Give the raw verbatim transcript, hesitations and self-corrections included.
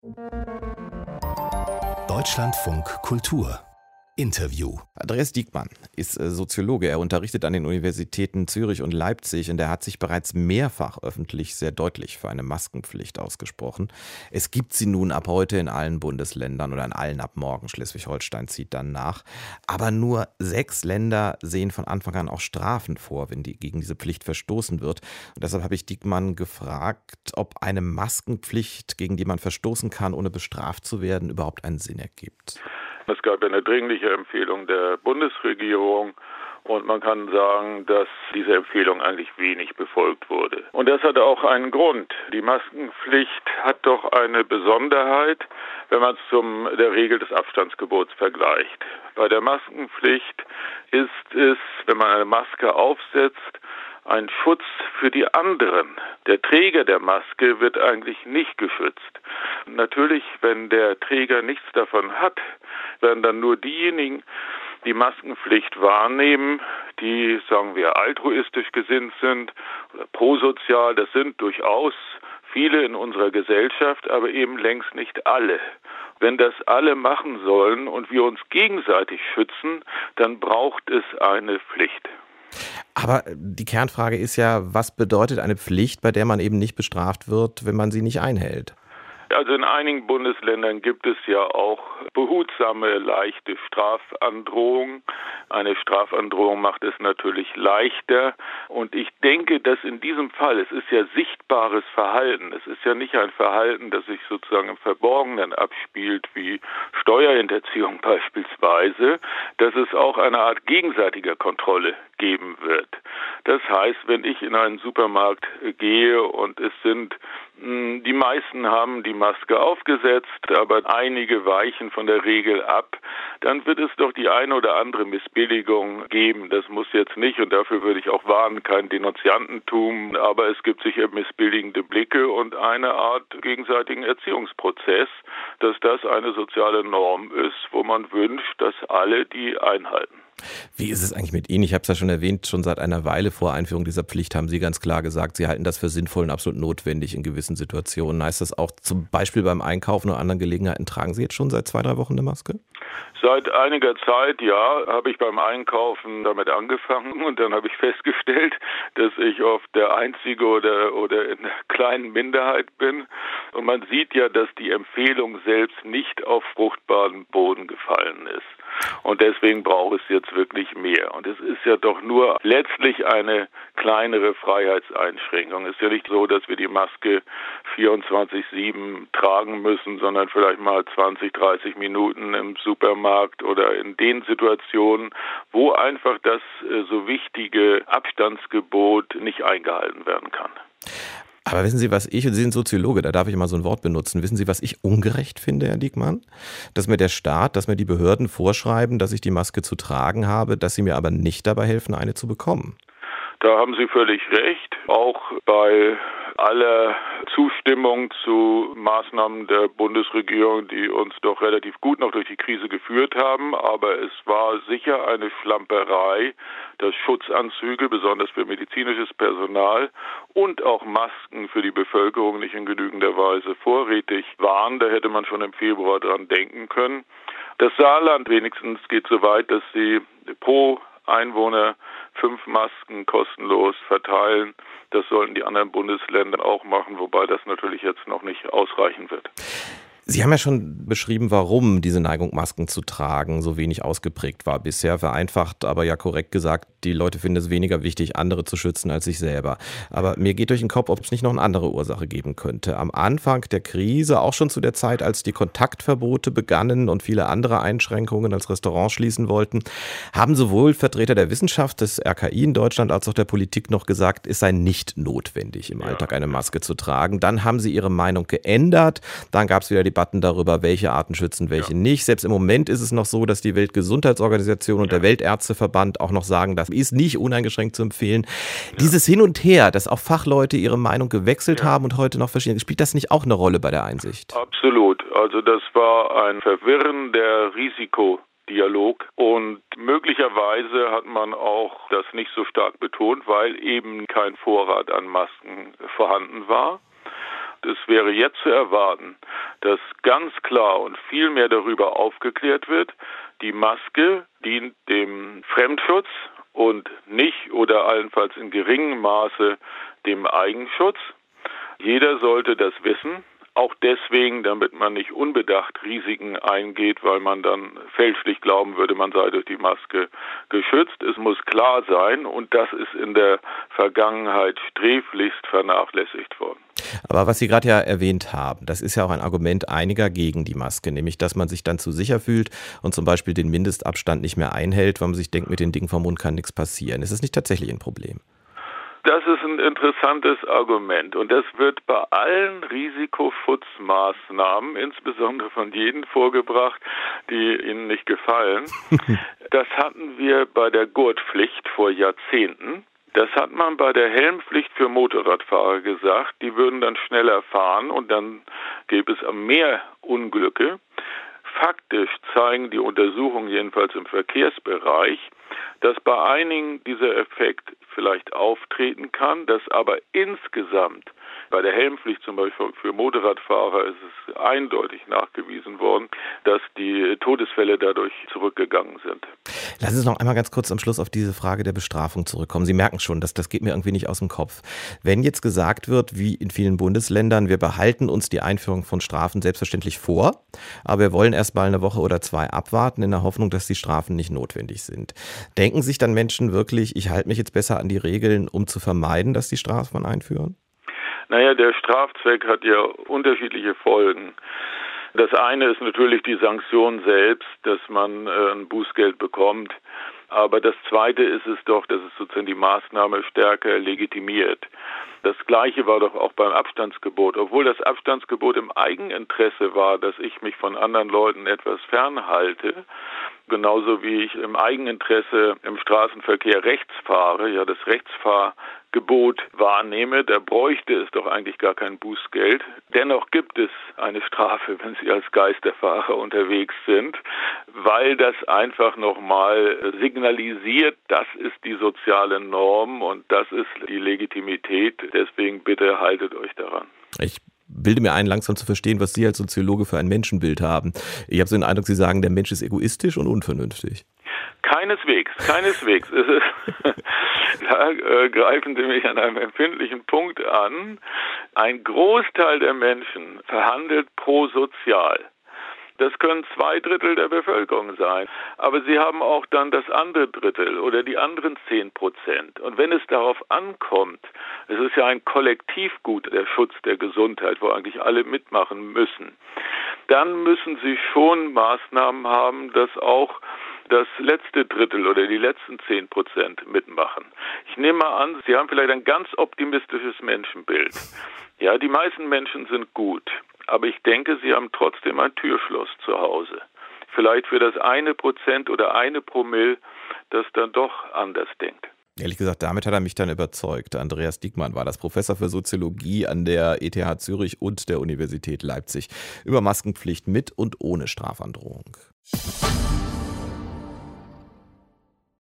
Deutschlandfunk Kultur Interview. Andreas Diekmann ist Soziologe. Er unterrichtet an den Universitäten Zürich und Leipzig und er hat sich bereits mehrfach öffentlich sehr deutlich für eine Maskenpflicht ausgesprochen. Es gibt sie nun ab heute in allen Bundesländern oder in allen ab morgen. Schleswig-Holstein zieht dann nach. Aber nur sechs Länder sehen von Anfang an auch Strafen vor, wenn die gegen diese Pflicht verstoßen wird. Und deshalb habe ich Diekmann gefragt, ob eine Maskenpflicht, gegen die man verstoßen kann, ohne bestraft zu werden, überhaupt einen Sinn ergibt. Es gab eine dringliche Empfehlung der Bundesregierung und man kann sagen, dass diese Empfehlung eigentlich wenig befolgt wurde. Und das hat auch einen Grund. Die Maskenpflicht hat doch eine Besonderheit, wenn man es zum der Regel des Abstandsgebots vergleicht. Bei der Maskenpflicht ist es, wenn man eine Maske aufsetzt, ein Schutz für die anderen. Der Träger der Maske wird eigentlich nicht geschützt. Natürlich, wenn der Träger nichts davon hat, werden dann nur diejenigen die Maskenpflicht wahrnehmen, die, sagen wir, altruistisch gesinnt sind oder prosozial. Das sind durchaus viele in unserer Gesellschaft, aber eben längst nicht alle. Wenn das alle machen sollen und wir uns gegenseitig schützen, dann braucht es eine Pflicht. Aber die Kernfrage ist ja, was bedeutet eine Pflicht, bei der man eben nicht bestraft wird, wenn man sie nicht einhält? Also in einigen Bundesländern gibt es ja auch behutsame, leichte Strafandrohungen. Eine Strafandrohung macht es natürlich leichter. Und ich denke, dass in diesem Fall, es ist ja sichtbares Verhalten. Es ist ja nicht ein Verhalten, das sich sozusagen im Verborgenen abspielt, wie Steuerhinterziehung beispielsweise, dass es auch eine Art gegenseitiger Kontrolle geben wird. Das heißt, wenn ich in einen Supermarkt gehe und es sind, die meisten haben die Maske aufgesetzt, aber einige weichen von der Regel ab, dann wird es doch die eine oder andere Missbilligung geben. Das muss jetzt nicht, und dafür würde ich auch warnen, kein Denunziantentum, aber es gibt sicher missbilligende Blicke und eine Art gegenseitigen Erziehungsprozess, dass das eine soziale Norm ist, wo man wünscht, dass alle die einhalten. Wie ist es eigentlich mit Ihnen? Ich habe es ja schon erwähnt, schon seit einer Weile vor Einführung dieser Pflicht haben Sie ganz klar gesagt, Sie halten das für sinnvoll und absolut notwendig in gewissen Situationen. Heißt das auch zum Beispiel beim Einkaufen oder anderen Gelegenheiten, tragen Sie jetzt schon seit zwei, drei Wochen eine Maske? Seit einiger Zeit, ja, habe ich beim Einkaufen damit angefangen und dann habe ich festgestellt, dass ich oft der Einzige oder, oder in einer kleinen Minderheit bin. Und man sieht ja, dass die Empfehlung selbst nicht auf fruchtbaren Boden gefallen ist. Und deswegen braucht es jetzt wirklich mehr. Und es ist ja doch nur letztlich eine kleinere Freiheitseinschränkung. Es ist ja nicht so, dass wir die Maske vierundzwanzig sieben tragen müssen, sondern vielleicht mal zwanzig, dreißig Minuten im Supermarkt oder in den Situationen, wo einfach das äh, so wichtige Abstandsgebot nicht eingehalten werden kann. Aber wissen Sie, was ich, und Sie sind Soziologe, da darf ich mal so ein Wort benutzen, wissen Sie, was ich ungerecht finde, Herr Diekmann? Dass mir der Staat, dass mir die Behörden vorschreiben, dass ich die Maske zu tragen habe, dass sie mir aber nicht dabei helfen, eine zu bekommen. Da haben Sie völlig recht. Auch bei aller Zustimmung zu Maßnahmen der Bundesregierung, die uns doch relativ gut noch durch die Krise geführt haben. Aber es war sicher eine Schlamperei, dass Schutzanzüge, besonders für medizinisches Personal und auch Masken für die Bevölkerung nicht in genügender Weise vorrätig waren. Da hätte man schon im Februar dran denken können. Das Saarland wenigstens geht so weit, dass sie pro Einwohner fünf Masken kostenlos verteilen. Das sollten die anderen Bundesländer auch machen, wobei das natürlich jetzt noch nicht ausreichen wird. Sie haben ja schon beschrieben, warum diese Neigung, Masken zu tragen, so wenig ausgeprägt war bisher. Vereinfacht, aber ja korrekt gesagt, die Leute finden es weniger wichtig, andere zu schützen als sich selber. Aber mir geht durch den Kopf, ob es nicht noch eine andere Ursache geben könnte. Am Anfang der Krise, auch schon zu der Zeit, als die Kontaktverbote begannen und viele andere Einschränkungen als Restaurants schließen wollten, haben sowohl Vertreter der Wissenschaft, des R K I in Deutschland, als auch der Politik noch gesagt, es sei nicht notwendig, im Alltag eine Maske zu tragen. Dann haben sie ihre Meinung geändert. Dann gab es wieder die Debatten darüber, welche Arten schützen, welche ja. nicht. Selbst im Moment ist es noch so, dass die Weltgesundheitsorganisation und ja. der Weltärzteverband auch noch sagen, das ist nicht uneingeschränkt zu empfehlen. Ja. Dieses Hin und Her, dass auch Fachleute ihre Meinung gewechselt ja. haben und heute noch verschieden, spielt das nicht auch eine Rolle bei der Einsicht? Absolut. Also das war ein Verwirren der Risikodialog und möglicherweise hat man auch das nicht so stark betont, weil eben kein Vorrat an Masken vorhanden war. gesagt, es wäre jetzt zu erwarten, dass ganz klar und viel mehr darüber aufgeklärt wird, die Maske dient dem Fremdschutz und nicht oder allenfalls in geringem Maße dem Eigenschutz. Jeder sollte das wissen. Auch deswegen, damit man nicht unbedacht Risiken eingeht, weil man dann fälschlich glauben würde, man sei durch die Maske geschützt. Es muss klar sein, und das ist in der Vergangenheit sträflichst vernachlässigt worden. Aber was Sie gerade ja erwähnt haben, das ist ja auch ein Argument einiger gegen die Maske, nämlich dass man sich dann zu sicher fühlt und zum Beispiel den Mindestabstand nicht mehr einhält, weil man sich denkt, mit den Dingen vom Mund kann nichts passieren. Ist das nicht tatsächlich ein Problem? Das ist ein interessantes Argument, und das wird bei allen Risikoschutzmaßnahmen, insbesondere von jenen vorgebracht, die Ihnen nicht gefallen. Das hatten wir bei der Gurtpflicht vor Jahrzehnten. Das hat man bei der Helmpflicht für Motorradfahrer gesagt. Die würden dann schneller fahren und dann gäbe es mehr Unglücke. Faktisch zeigen die Untersuchungen, jedenfalls im Verkehrsbereich, dass bei einigen dieser Effekt vielleicht auftreten kann, dass aber insgesamt bei der Helmpflicht zum Beispiel für Motorradfahrer ist es eindeutig nachgewiesen worden, dass die Todesfälle dadurch zurückgegangen sind. Lassen Sie uns noch einmal ganz kurz am Schluss auf diese Frage der Bestrafung zurückkommen. Sie merken schon, dass das geht mir irgendwie nicht aus dem Kopf. Wenn jetzt gesagt wird, wie in vielen Bundesländern, wir behalten uns die Einführung von Strafen selbstverständlich vor, aber wir wollen erst mal eine Woche oder zwei abwarten in der Hoffnung, dass die Strafen nicht notwendig sind. Denken sich dann Menschen wirklich, ich halte mich jetzt besser an die Regeln, um zu vermeiden, dass die Strafen einführen? Naja, der Strafzweck hat ja unterschiedliche Folgen. Das eine ist natürlich die Sanktion selbst, dass man äh, ein Bußgeld bekommt. Aber das Zweite ist es doch, dass es sozusagen die Maßnahme stärker legitimiert. Das Gleiche war doch auch beim Abstandsgebot. Obwohl das Abstandsgebot im Eigeninteresse war, dass ich mich von anderen Leuten etwas fernhalte, genauso wie ich im Eigeninteresse im Straßenverkehr rechts fahre, ja das Rechtsfahrgebot wahrnehme, da bräuchte es doch eigentlich gar kein Bußgeld. Dennoch gibt es eine Strafe, wenn Sie als Geisterfahrer unterwegs sind, weil das einfach nochmal signalisiert, das ist die soziale Norm und das ist die Legitimität. Deswegen bitte haltet euch daran. Ich bilde mir ein, langsam zu verstehen, was Sie als Soziologe für ein Menschenbild haben. Ich habe so den Eindruck, Sie sagen, der Mensch ist egoistisch und unvernünftig. Keineswegs, keineswegs. Es ist, da äh, greifen Sie mich an einem empfindlichen Punkt an. Ein Großteil der Menschen verhandelt prosozial. Das können zwei Drittel der Bevölkerung sein. Aber sie haben auch dann das andere Drittel oder die anderen zehn Prozent. Und wenn es darauf ankommt, es ist ja ein Kollektivgut, der Schutz der Gesundheit, wo eigentlich alle mitmachen müssen, dann müssen sie schon Maßnahmen haben, dass auch das letzte Drittel oder die letzten zehn Prozent mitmachen. Ich nehme mal an, Sie haben vielleicht ein ganz optimistisches Menschenbild. Ja, die meisten Menschen sind gut. Aber ich denke, sie haben trotzdem ein Türschloss zu Hause. Vielleicht für das eine Prozent oder eine Promille, das dann doch anders denkt. Ehrlich gesagt, damit hat er mich dann überzeugt. Andreas Diekmann war das, Professor für Soziologie an der E T H Zürich und der Universität Leipzig. Über Maskenpflicht mit und ohne Strafandrohung.